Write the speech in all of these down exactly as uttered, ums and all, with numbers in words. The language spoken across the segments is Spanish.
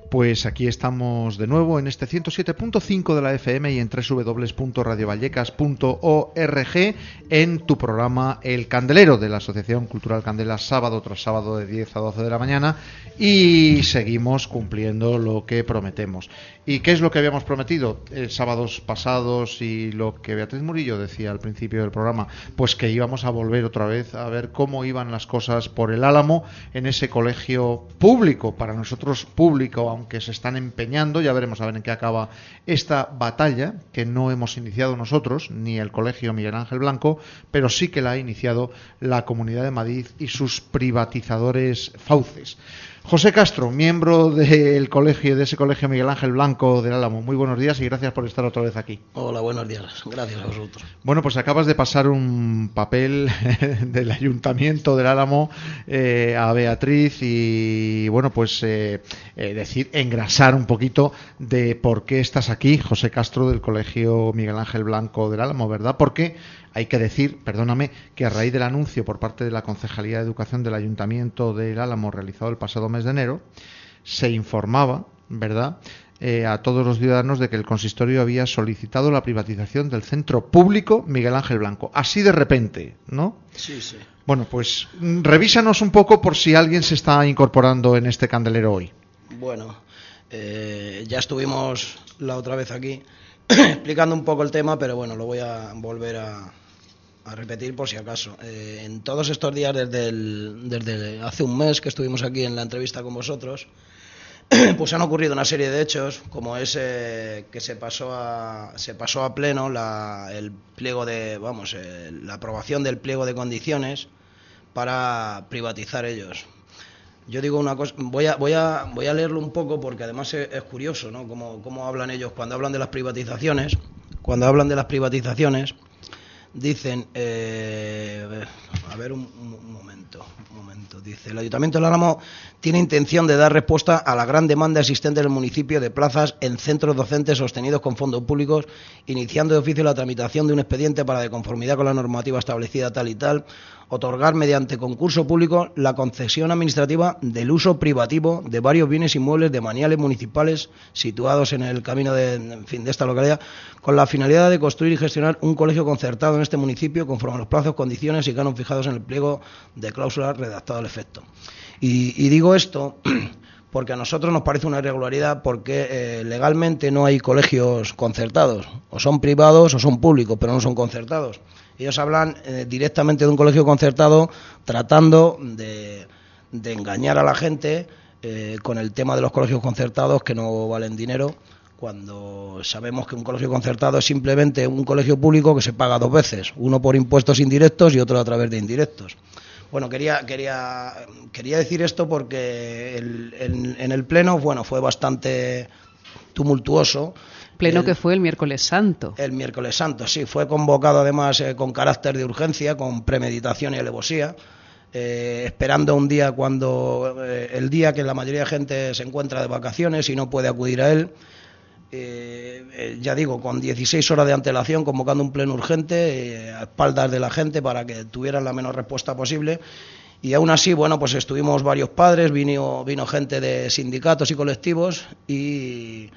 Pues aquí estamos de nuevo en este ciento siete punto cinco de la F M y en doble u doble u doble u punto radio vallecas punto org en tu programa El Candelero de la Asociación Cultural Candela, sábado tras sábado de diez a doce de la mañana, y seguimos cumpliendo lo que prometemos. ¿Y qué es lo que habíamos prometido eh, sábados pasados y lo que Beatriz Murillo decía al principio del programa? Pues que íbamos a volver otra vez a ver cómo iban las cosas por el Álamo en ese colegio público, para nosotros público, aunque se están empeñando, ya veremos a ver en qué acaba esta batalla, que no hemos iniciado nosotros, ni el Colegio Miguel Ángel Blanco, pero sí que la ha iniciado la Comunidad de Madrid y sus privatizadores fauces. José Castro, miembro del colegio, de ese Colegio Miguel Ángel Blanco del Álamo, muy buenos días y gracias por estar otra vez aquí. Hola, buenos días, gracias a vosotros. Bueno, pues acabas de pasar un papel del Ayuntamiento del Álamo eh, a Beatriz y, bueno, pues eh, eh, decir, engrasar un poquito de por qué estás aquí, José Castro, del Colegio Miguel Ángel Blanco del Álamo, ¿verdad? Porque hay que decir, perdóname, que a raíz del anuncio por parte de la Concejalía de Educación del Ayuntamiento del Álamo realizado el pasado mes de enero, se informaba, ¿verdad?, eh, a todos los ciudadanos de que el consistorio había solicitado la privatización del centro público Miguel Ángel Blanco. Así de repente, ¿no? Sí, sí. Bueno, pues revísanos un poco por si alguien se está incorporando en este candelero hoy. Bueno, eh, ya estuvimos la otra vez aquí explicando un poco el tema, pero bueno, lo voy a volver a, a repetir por si acaso. Eh, en todos estos días, desde, el, desde hace un mes que estuvimos aquí en la entrevista con vosotros, pues han ocurrido una serie de hechos, como ese que se pasó a se pasó a pleno la, el pliego de, vamos, eh, la aprobación del pliego de condiciones para privatizar ellos. Yo digo una cosa, voy a voy a voy a leerlo un poco porque además es, es curioso, ¿no? Cómo, cómo hablan ellos cuando hablan de las privatizaciones. Cuando hablan de las privatizaciones, dicen, eh, a ver un, un momento, un momento, dice, el Ayuntamiento del Álamo tiene intención de dar respuesta a la gran demanda existente en el municipio de plazas en centros docentes sostenidos con fondos públicos, iniciando de oficio la tramitación de un expediente para, de conformidad con la normativa establecida tal y tal, otorgar mediante concurso público la concesión administrativa del uso privativo de varios bienes inmuebles de maniales municipales situados en el camino de, en fin, de esta localidad, con la finalidad de construir y gestionar un colegio concertado en este municipio conforme a los plazos, condiciones y cánones fijados en el pliego de cláusulas redactado al efecto. Y, y digo esto porque a nosotros nos parece una irregularidad, porque eh, legalmente no hay colegios concertados, o son privados o son públicos, pero no son concertados. Ellos hablan eh, directamente de un colegio concertado, tratando de, de engañar a la gente eh, con el tema de los colegios concertados que no valen dinero, cuando sabemos que un colegio concertado es simplemente un colegio público que se paga dos veces, uno por impuestos indirectos y otro a través de indirectos. Bueno, quería quería quería decir esto porque el, en, en el pleno, bueno, fue bastante tumultuoso. Pleno el, que fue el miércoles santo. El miércoles santo, sí, fue convocado además eh, con carácter de urgencia, con premeditación y alevosía, eh, esperando un día cuando eh, el día que la mayoría de gente se encuentra de vacaciones y no puede acudir a él. Eh, eh, ya digo, con dieciséis horas de antelación, convocando un pleno urgente eh, a espaldas de la gente para que tuvieran la menor respuesta posible. Y aún así, bueno, pues estuvimos varios padres, vino, vino gente de sindicatos y colectivos, y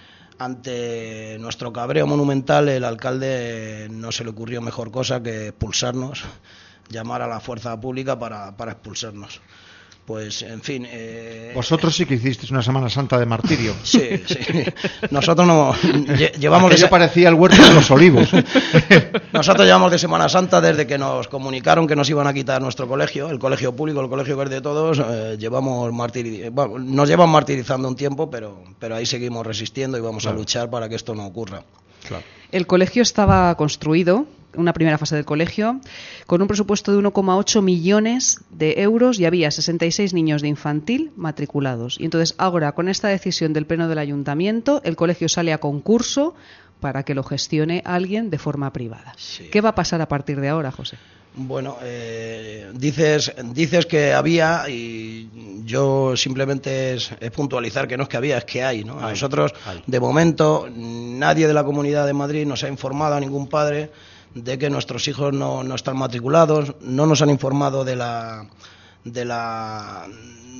ante nuestro cabreo monumental, el alcalde no se le ocurrió mejor cosa que expulsarnos, llamar a la fuerza pública para, para expulsarnos. Pues, en fin... Eh... Vosotros sí que hicisteis una Semana Santa de martirio. Sí, sí. Nosotros no... llevamos... Aquello de... parecía el huerto de los olivos. Nosotros llevamos de Semana Santa desde que nos comunicaron que nos iban a quitar nuestro colegio, el colegio público, el colegio que es de todos, eh, llevamos martiri... bueno, nos llevan martirizando un tiempo, pero, pero ahí seguimos resistiendo y vamos claro. a luchar para que esto no ocurra. Claro. El colegio estaba construido, una primera fase del colegio, con un presupuesto de uno coma ocho millones de euros y había sesenta y seis niños de infantil matriculados. Y entonces ahora, con esta decisión del Pleno del Ayuntamiento, el colegio sale a concurso para que lo gestione alguien de forma privada. Sí. ¿Qué va a pasar a partir de ahora, José? Bueno, eh, dices dices que había, y yo simplemente es, es puntualizar que no es que había, es que hay, ¿no? A hay, nosotros, hay. De momento, nadie de la Comunidad de Madrid nos ha informado, a ningún padre, de que nuestros hijos no, no están matriculados, no nos han informado de la de la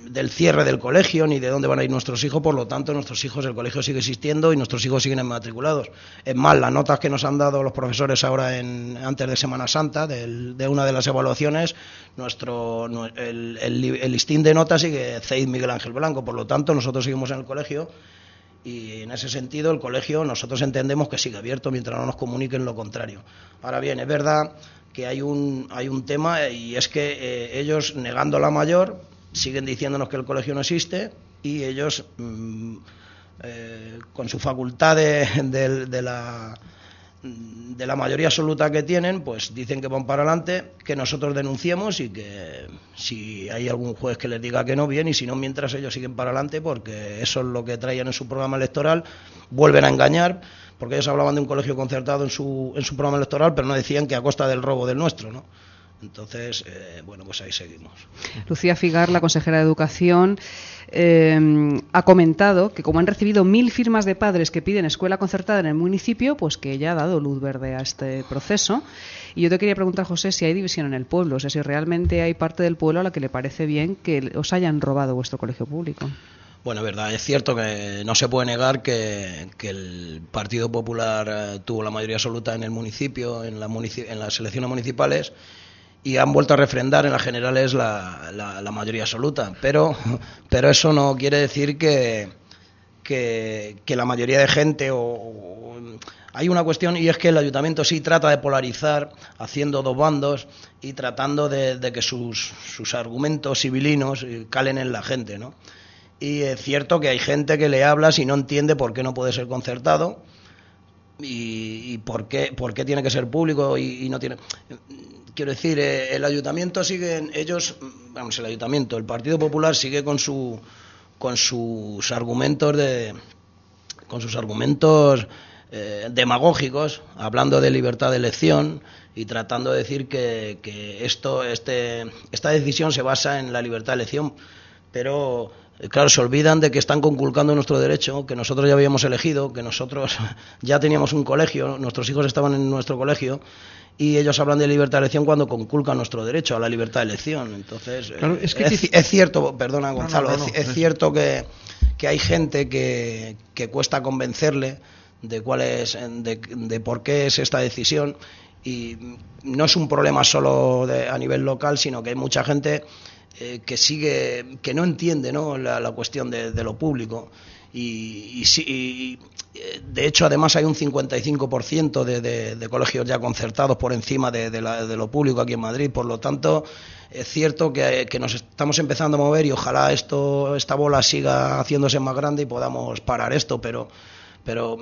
del cierre del colegio ni de dónde van a ir nuestros hijos, por lo tanto nuestros hijos, el colegio sigue existiendo y nuestros hijos siguen matriculados. Es más, las notas que nos han dado los profesores ahora en, antes de Semana Santa, del, de una de las evaluaciones, nuestro el, el, el listín de notas sigue C I D Miguel Ángel Blanco, por lo tanto nosotros seguimos en el colegio y en ese sentido el colegio nosotros entendemos que sigue abierto mientras no nos comuniquen lo contrario. Ahora bien, es verdad que hay un, hay un tema y es que eh, ellos, negando la mayor, siguen diciéndonos que el colegio no existe y ellos, mmm, eh, con su facultad de, de, de, la, de la mayoría absoluta que tienen, pues dicen que van para adelante, que nosotros denunciemos y que si hay algún juez que les diga que no, bien, y si no, mientras ellos siguen para adelante, porque eso es lo que traían en su programa electoral, vuelven a engañar, porque ellos hablaban de un colegio concertado en su, en su programa electoral, pero no decían que a costa del robo del nuestro, ¿no? Entonces, eh, bueno, pues ahí seguimos. Lucía Figar, la consejera de Educación, eh, ha comentado que como han recibido mil firmas de padres que piden escuela concertada en el municipio, pues que ella ha dado luz verde a este proceso. Y yo te quería preguntar, José, si hay división en el pueblo, o sea, si realmente hay parte del pueblo a la que le parece bien que os hayan robado vuestro colegio público. Bueno, es verdad, es cierto que no se puede negar que, que el Partido Popular eh, tuvo la mayoría absoluta en el municipio, en, la munici- en las elecciones municipales, y han vuelto a refrendar en las generales la, la, la mayoría absoluta, pero, pero eso no quiere decir que, que, que la mayoría de gente o, o hay una cuestión, y es que el ayuntamiento sí trata de polarizar haciendo dos bandos y tratando de, de que sus, sus argumentos civilinos calen en la gente, ¿no? Y es cierto que hay gente que le hablas y no entiende por qué no puede ser concertado y, y por qué por qué tiene que ser público y, y no tiene. Quiero decir, eh, el ayuntamiento sigue, ellos, vamos, el ayuntamiento, el Partido Popular sigue con su con sus argumentos de con sus argumentos eh, demagógicos, hablando de libertad de elección y tratando de decir que, que esto este esta decisión se basa en la libertad de elección, pero claro, se olvidan de que están conculcando nuestro derecho, que nosotros ya habíamos elegido, que nosotros ya teníamos un colegio, nuestros hijos estaban en nuestro colegio, y ellos hablan de libertad de elección cuando conculcan nuestro derecho a la libertad de elección. Entonces, claro, es, que es, es cierto, perdona Gonzalo, no, no, no, no, es, es cierto que, que hay gente que, que cuesta convencerle de cuál es, de, de por qué es esta decisión, y no es un problema solo de, a nivel local, sino que hay mucha gente Eh, que sigue, que no entiende, ¿no?, la, la cuestión de, de lo público y, y, y de hecho además hay un cincuenta y cinco por ciento de, de, de colegios ya concertados por encima de, de, la, de lo público aquí en Madrid, por lo tanto es cierto que, que nos estamos empezando a mover y ojalá esto esta bola siga haciéndose más grande y podamos parar esto, pero pero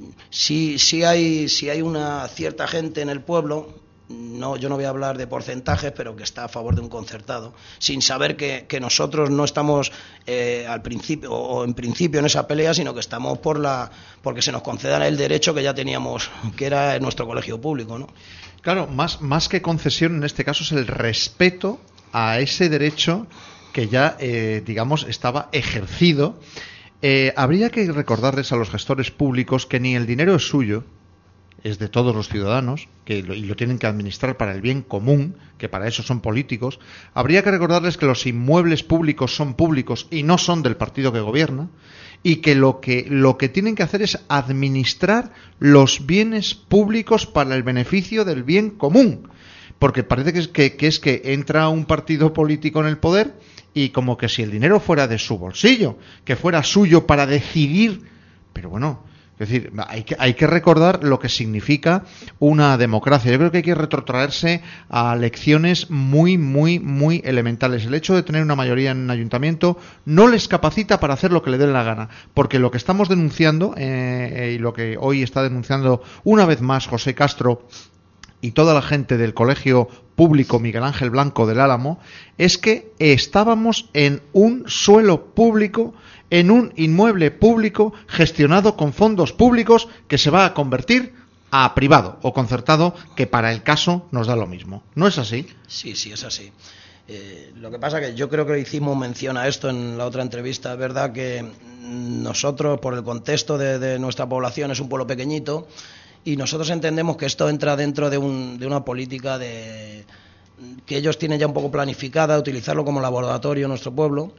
sí sí hay sí hay una cierta gente en el pueblo. No, yo no voy a hablar de porcentajes, pero que está a favor de un concertado, sin saber que, que nosotros no estamos eh, al principio o en principio en esa pelea, sino que estamos por la porque se nos conceda el derecho que ya teníamos, que era en nuestro colegio público, ¿no? Claro, más, más que concesión en este caso es el respeto a ese derecho que ya, eh, digamos, estaba ejercido. Eh, habría que recordarles a los gestores públicos que ni el dinero es suyo, es de todos los ciudadanos, que lo, y lo tienen que administrar para el bien común, que para eso son políticos. Habría que recordarles que los inmuebles públicos son públicos y no son del partido que gobierna, y que lo que lo que tienen que hacer es administrar los bienes públicos para el beneficio del bien común, porque parece que es que, que es que entra un partido político en el poder y como que si el dinero fuera de su bolsillo, que fuera suyo para decidir, pero bueno. Es decir, hay que, hay que recordar lo que significa una democracia. Yo creo que hay que retrotraerse a lecciones muy, muy, muy elementales. El hecho de tener una mayoría en un ayuntamiento no les capacita para hacer lo que le dé la gana. Porque lo que estamos denunciando, eh, y lo que hoy está denunciando una vez más José Castro y toda la gente del Colegio Público Miguel Ángel Blanco del Álamo, es que estábamos en un suelo público, en un inmueble público gestionado con fondos públicos que se va a convertir a privado o concertado, que para el caso nos da lo mismo. ¿No es así? Sí, sí, es así. Eh, lo que pasa que yo creo que hicimos mención a esto en la otra entrevista. Es verdad que nosotros, por el contexto de, de nuestra población, es un pueblo pequeñito y nosotros entendemos que esto entra dentro de, un, de una política de que ellos tienen ya un poco planificada, utilizarlo como laboratorio en nuestro pueblo.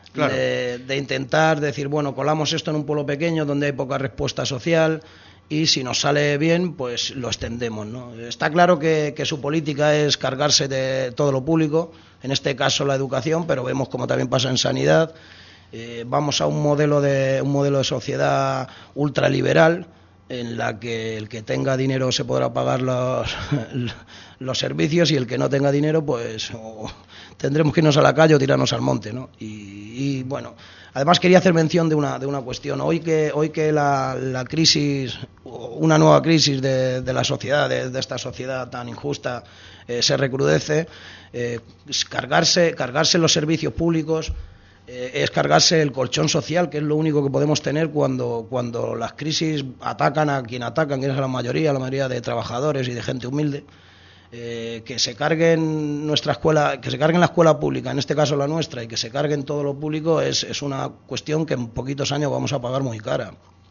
claro. de, de intentar decir, bueno, colamos esto en un pueblo pequeño donde hay poca respuesta social y si nos sale bien, pues lo extendemos, ¿no? Está claro que, que su política es cargarse de todo lo público, en este caso la educación, pero vemos como también pasa en sanidad. Eh, vamos a un modelo de un modelo de sociedad ultraliberal en la que el que tenga dinero se podrá pagar los, los servicios y el que no tenga dinero pues o tendremos que irnos a la calle o tirarnos al monte, ¿no? Y, y bueno, además quería hacer mención de una de una cuestión. Hoy que hoy que la, la crisis, una nueva crisis de, de la sociedad, de, de esta sociedad tan injusta, eh, se recrudece, eh, cargarse cargarse los servicios públicos Eh, es cargarse el colchón social, que es lo único que podemos tener cuando, cuando las crisis atacan a quien atacan, que es la mayoría, la mayoría de trabajadores y de gente humilde. Eh, que se carguen nuestra escuela, que se carguen la escuela pública, en este caso la nuestra, y que se carguen todo lo público es, es una cuestión que en poquitos años vamos a pagar muy cara.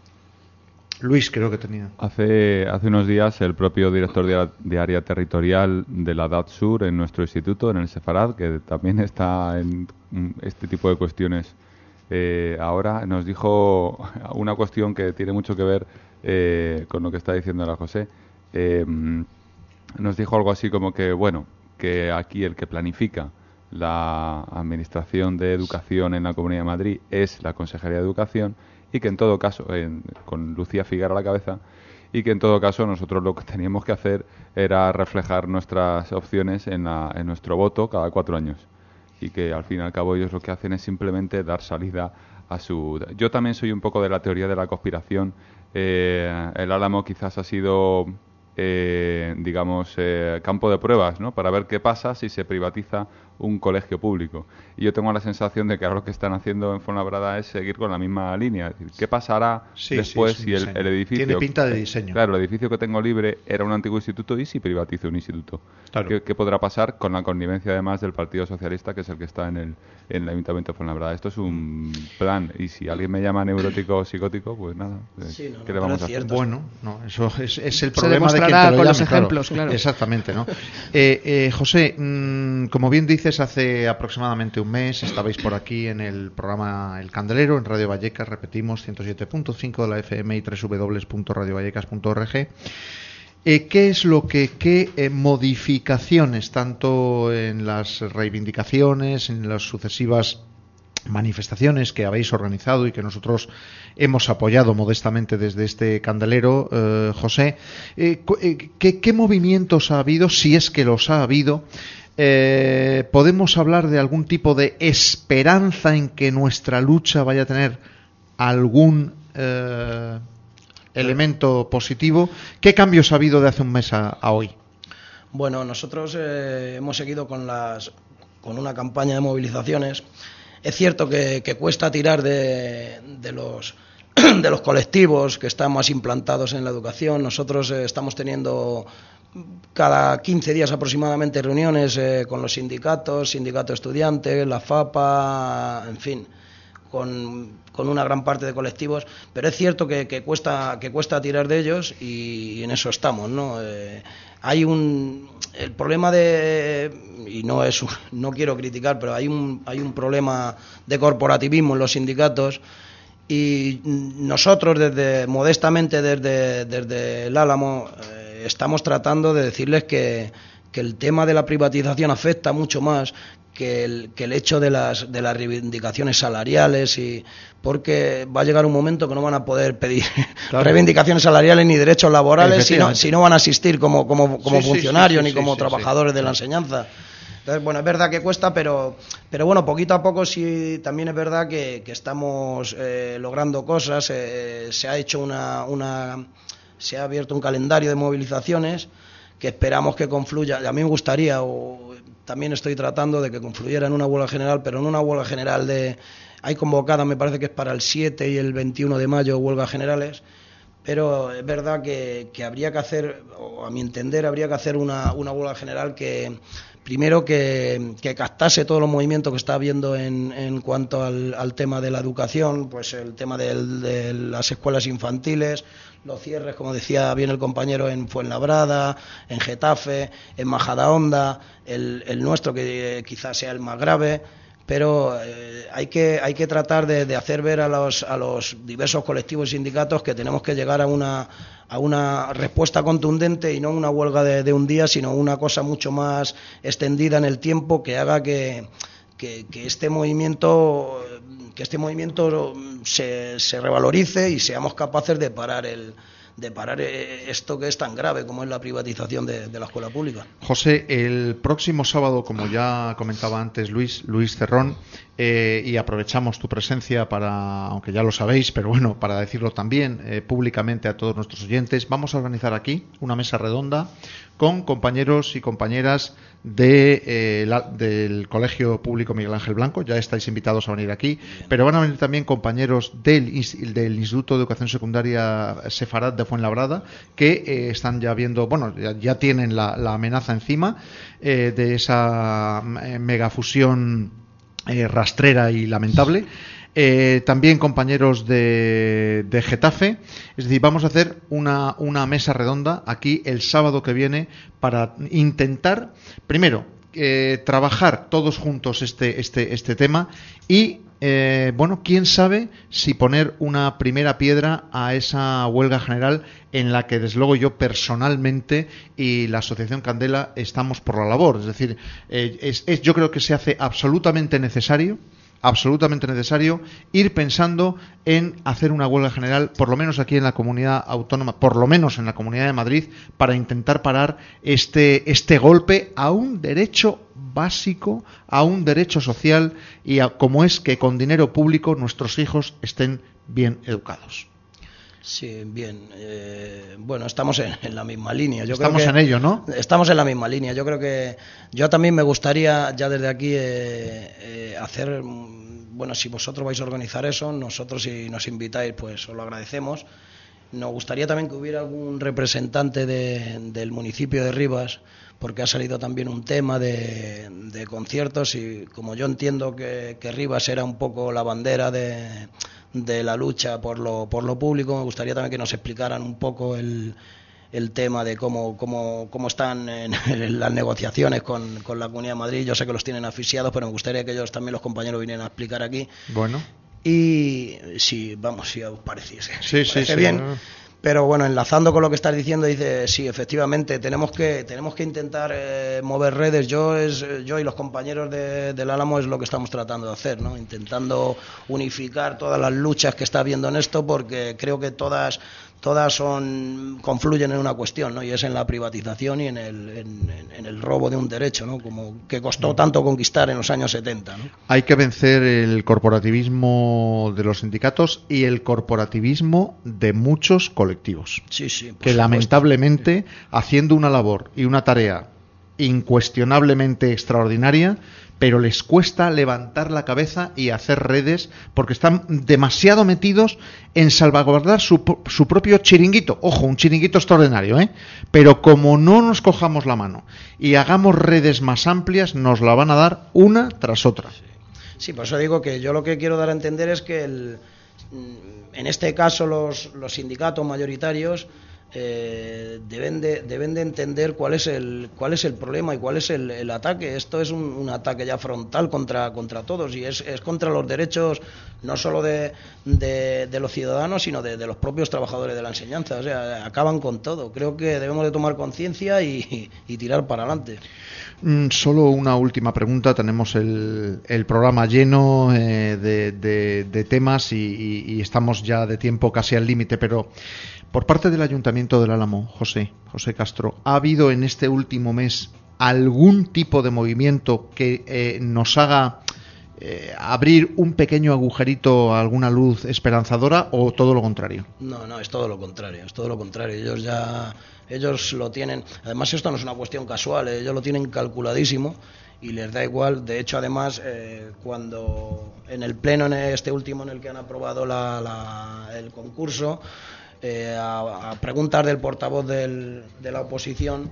Luis, creo que tenía. Hace, hace unos días el propio director de, de área territorial de la D A D Sur en nuestro instituto, en el Sefarad, que también está en este tipo de cuestiones eh, ahora, nos dijo una cuestión que tiene mucho que ver eh, con lo que está diciendo la José. Eh, nos dijo algo así como que, bueno, que aquí el que planifica la Administración de Educación en la Comunidad de Madrid es la Consejería de Educación, y que en todo caso, eh, con Lucía Figuera a la cabeza, y que en todo caso nosotros lo que teníamos que hacer era reflejar nuestras opciones en, la, en nuestro voto cada cuatro años. Y que al fin y al cabo ellos lo que hacen es simplemente dar salida a su... Yo también soy un poco de la teoría de la conspiración. Eh, el Álamo quizás ha sido, eh, digamos, eh, campo de pruebas, ¿no? Para ver qué pasa si se privatiza un colegio público. Y yo tengo la sensación de que ahora lo que están haciendo en Fuenlabrada es seguir con la misma línea. Es decir, ¿qué pasará sí, después sí, si el, el edificio... Tiene pinta de diseño. Claro, el edificio que tengo libre era un antiguo instituto y si privatizo un instituto. Claro. ¿Qué, ¿Qué podrá pasar con la connivencia además del Partido Socialista, que es el que está en el, en el Ayuntamiento de Fuenlabrada? Esto es un plan. Y si alguien me llama neurótico o psicótico, pues nada. Sí, no, ¿Qué no, le vamos a hacer? Bueno, no, eso es, es el Se problema de quien demostrará te lo con llame, los claro. ejemplos, claro. Exactamente, ¿no? Eh, eh, José, mmm, como bien dices, hace aproximadamente un mes estabais por aquí en el programa El Candelero, en Radio Vallecas, repetimos, ciento siete punto cinco de la F M y doble u doble u doble u punto radio vallecas punto org. Eh, ¿Qué es lo que, qué eh, modificaciones, tanto en las reivindicaciones, en las sucesivas manifestaciones que habéis organizado y que nosotros hemos apoyado modestamente desde este candelero, eh, José, eh, ¿qué, ¿qué movimientos ha habido, si es que los ha habido? Eh, ¿Podemos hablar de algún tipo de esperanza en que nuestra lucha vaya a tener algún eh, elemento positivo? ¿Qué cambios ha habido de hace un mes a, a hoy? Bueno, nosotros eh, hemos seguido con las con una campaña de movilizaciones. Es cierto que, que cuesta tirar de, de los de los colectivos que están más implantados en la educación. Nosotros eh, estamos teniendo cada quince días aproximadamente reuniones eh, con los sindicatos, sindicato estudiantes, la FAPA, en fin, con, con una gran parte de colectivos, pero es cierto que, que cuesta que cuesta tirar de ellos y, y en eso estamos, ¿no? Eh, hay un el problema de y no es no quiero criticar, pero hay un hay un problema de corporativismo en los sindicatos. Y nosotros, desde modestamente desde, desde el Álamo, eh, estamos tratando de decirles que, que el tema de la privatización afecta mucho más que el, que el hecho de las, de las reivindicaciones salariales, y porque va a llegar un momento que no van a poder pedir claro. reivindicaciones salariales ni derechos laborales si no, si no van a asistir como, como, como sí, funcionarios sí, sí, sí, ni como sí, trabajadores sí, de sí. la enseñanza. Entonces, bueno, es verdad que cuesta, pero pero bueno, poquito a poco sí, también es verdad que, que estamos eh, logrando cosas. Eh, se ha hecho una, una, se ha abierto un calendario de movilizaciones que esperamos que confluya. A mí me gustaría, o también estoy tratando de que confluyera en una huelga general, pero en una huelga general de, hay convocada, me parece que es para el siete y el veintiuno de mayo, huelgas generales. Pero es verdad que, que habría que hacer, o a mi entender, habría que hacer una, una huelga general que, primero, que, que captase todos los movimientos que está habiendo en, en cuanto al, al tema de la educación, pues el tema del, de las escuelas infantiles, los cierres, como decía bien el compañero, en Fuenlabrada, en Getafe, en Majadahonda, el, el nuestro, que quizás sea el más grave, pero eh, hay que hay que tratar de, de hacer ver a los a los diversos colectivos y sindicatos que tenemos que llegar a una a una respuesta contundente y no una huelga de, de un día, sino una cosa mucho más extendida en el tiempo que haga que que, que este movimiento que este movimiento se, se revalorice y seamos capaces de parar el de parar esto que es tan grave como es la privatización de, de la escuela pública. José, el próximo sábado, como ya comentaba antes Luis, Luis Cerrón, eh, y aprovechamos tu presencia para, aunque ya lo sabéis, pero bueno, para decirlo también eh, públicamente a todos nuestros oyentes, vamos a organizar aquí una mesa redonda con compañeros y compañeras de, eh, la, del Colegio Público Miguel Ángel Blanco. Ya estáis invitados a venir aquí, pero van a venir también compañeros del, del Instituto de Educación Secundaria Sefarad de Fuenlabrada, que eh, están ya viendo, bueno, ya, ya tienen la, la amenaza encima eh, de esa eh, megafusión eh, rastrera y lamentable. Eh, también compañeros de, de Getafe. Es decir, vamos a hacer una, una mesa redonda aquí el sábado que viene para intentar, primero, eh, trabajar todos juntos este, este, este tema y, eh, bueno, quién sabe si poner una primera piedra a esa huelga general en la que, desde luego, yo personalmente y la Asociación Candela estamos por la labor. Es decir, eh, es, es, yo creo que se hace absolutamente necesario absolutamente necesario ir pensando en hacer una huelga general, por lo menos aquí en la comunidad autónoma, por lo menos en la Comunidad de Madrid, para intentar parar este, este golpe a un derecho básico, a un derecho social, y a, como es que con dinero público nuestros hijos estén bien educados. Sí, bien. Eh, bueno, estamos en, en la misma línea. Yo estamos creo que en ello, ¿no? Estamos en la misma línea. Yo creo que yo también me gustaría ya desde aquí eh, eh, hacer, bueno, si vosotros vais a organizar eso, nosotros si nos invitáis, pues os lo agradecemos. Nos gustaría también que hubiera algún representante de, del municipio de Rivas, porque ha salido también un tema de, de conciertos y como yo entiendo que, que Rivas era un poco la bandera de de la lucha por lo por lo público, me gustaría también que nos explicaran un poco el, el tema de cómo cómo, cómo están en, en las negociaciones con, con la Comunidad de Madrid. Yo sé que los tienen asfixiados, pero me gustaría que ellos también, los compañeros, vinieran a explicar aquí. Bueno. Y si, vamos, si os pareciese. Sí, sí, sí. Bien. Pero bueno, enlazando con lo que estás diciendo, dice, sí, efectivamente, tenemos que tenemos que intentar eh, mover redes. Yo es yo y los compañeros de, del Álamo es lo que estamos tratando de hacer, ¿no? Intentando unificar todas las luchas que está habiendo en esto, porque creo que todas todas son confluyen en una cuestión, ¿no? Y es en la privatización y en el en, en el robo de un derecho, ¿no? Como que costó tanto conquistar en los años setenta, ¿no? Hay que vencer el corporativismo de los sindicatos y el corporativismo de muchos colectivos. Sí, sí, por que supuesto. Lamentablemente, haciendo una labor y una tarea incuestionablemente extraordinaria, pero les cuesta levantar la cabeza y hacer redes porque están demasiado metidos en salvaguardar su, su propio chiringuito. Ojo, un chiringuito extraordinario, ¿eh? Pero como no nos cojamos la mano y hagamos redes más amplias, nos la van a dar una tras otra. Sí, por eso digo que yo lo que quiero dar a entender es que el, en este caso los, los sindicatos mayoritarios Eh, deben de deben de entender cuál es el cuál es el problema y cuál es el, el ataque. Esto es un, un ataque ya frontal contra contra todos y es, es contra los derechos no solo de, de, de los ciudadanos, sino de, de los propios trabajadores de la enseñanza. O sea, acaban con todo. Creo que debemos de tomar conciencia y, y tirar para adelante. Mm, solo una última pregunta. Tenemos el, el programa lleno eh, de, de, de temas y, y, y estamos ya de tiempo casi al límite, pero por parte del Ayuntamiento del Álamo, José, José Castro, ¿ha habido en este último mes algún tipo de movimiento que eh, nos haga eh, abrir un pequeño agujerito a alguna luz esperanzadora o todo lo contrario? No, no, es todo lo contrario, es todo lo contrario. Ellos ya, ellos lo tienen, además esto no es una cuestión casual, ellos lo tienen calculadísimo y les da igual. De hecho, además, eh, cuando en el pleno, en este último en el que han aprobado la, la, el concurso, Eh, a, a preguntas del portavoz del, de la oposición,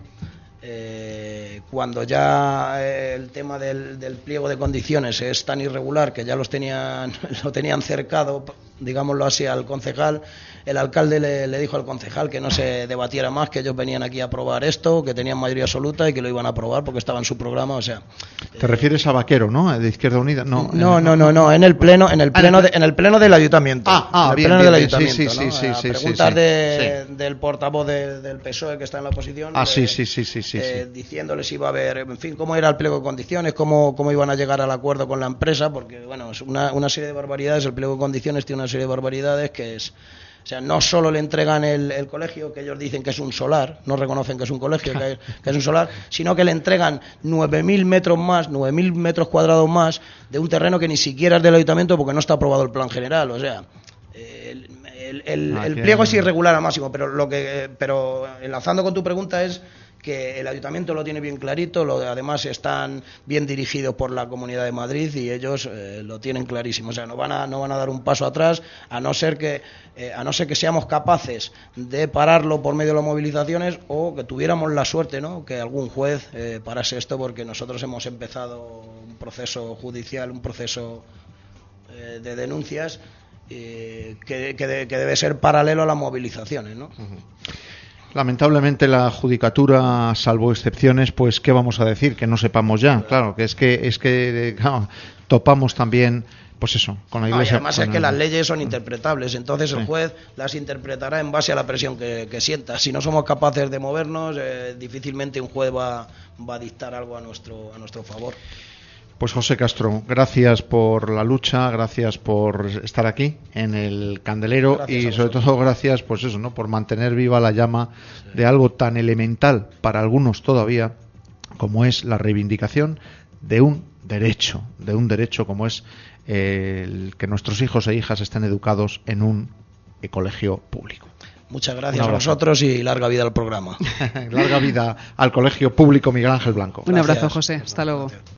eh, cuando ya eh, el tema del, del pliego de condiciones es tan irregular que ya los tenían lo tenían cercado digámoslo así, al concejal. El alcalde le, le dijo al concejal que no se debatiera más, que ellos venían aquí a aprobar esto, que tenían mayoría absoluta y que lo iban a aprobar porque estaba en su programa, o sea... ¿Te eh, refieres a Vaquero, no? De Izquierda Unida, no. No, no, no, no, en el pleno, en el pleno, de, en el pleno del ayuntamiento. Ah, ah, en el bien, pleno bien, del bien, ayuntamiento, sí, ¿no? sí, sí, a sí, preguntas sí, de, sí. del portavoz de, del P S O E que está en la oposición. Ah, eh, sí, sí, sí, sí, sí, eh, sí. Diciéndoles si iba a haber, en fin, cómo era el pliego de condiciones, cómo, cómo iban a llegar al acuerdo con la empresa, porque, bueno, es una, una serie de barbaridades. El pliego de condiciones tiene una serie de barbaridades que es... O sea, no solo le entregan el, el colegio, que ellos dicen que es un solar, no reconocen que es un colegio, que, que es un solar, sino que le entregan nueve mil metros más, nueve mil metros cuadrados más de un terreno que ni siquiera es del ayuntamiento porque no está aprobado el plan general. O sea, el, el, el, el pliego es irregular al máximo, pero, lo que, pero enlazando con tu pregunta es que el ayuntamiento lo tiene bien clarito, lo, además están bien dirigidos por la Comunidad de Madrid y ellos eh, lo tienen clarísimo. O sea, no van a no van a dar un paso atrás, a no ser que eh, a no ser que seamos capaces de pararlo por medio de las movilizaciones o que tuviéramos la suerte, ¿no?, que algún juez eh, parase esto, porque nosotros hemos empezado un proceso judicial, un proceso eh, de denuncias eh, que, que, de, que debe ser paralelo a las movilizaciones, ¿no? Uh-huh. Lamentablemente la judicatura, salvo excepciones, pues qué vamos a decir, que no sepamos ya. Claro, que es que es que claro, topamos también, pues eso, con la Iglesia. No, y además es que el... las leyes son interpretables, entonces sí. el juez las interpretará en base a la presión que, que sienta. Si no somos capaces de movernos, eh, difícilmente un juez va, va a dictar algo a nuestro a nuestro favor. Pues José Castro, gracias por la lucha, gracias por estar aquí en el Candelero gracias y sobre todo gracias, pues eso, ¿no?, por mantener viva la llama sí. de algo tan elemental para algunos todavía como es la reivindicación de un derecho, de un derecho como es eh, el que nuestros hijos e hijas estén educados en un colegio público. Muchas gracias a vosotros y larga vida al programa. Larga vida al Colegio Público Miguel Ángel Blanco. Un Gracias. abrazo, José. Hasta luego.